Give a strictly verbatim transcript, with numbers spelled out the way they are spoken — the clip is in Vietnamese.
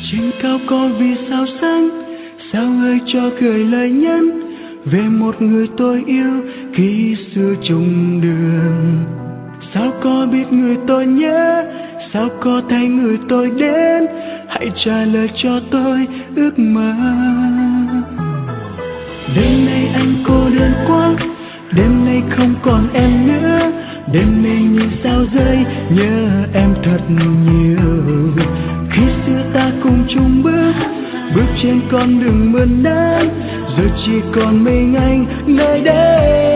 Trên cao có vì sao sáng, sao ơi cho gửi lời nhắn về một người tôi yêu khi xưa chung đường. Sao có biết người tôi nhớ, sao có thấy người tôi đến, hãy trả lời cho tôi ước mơ. Đêm nay anh cô đơn quá, đêm nay không còn em nữa, đêm nay nhìn sao rơi nhớ em thật nhiều. Khi xưa ta cùng chung bước, bước trên con đường mưa nắng, giờ chỉ còn mình anh nơi đây.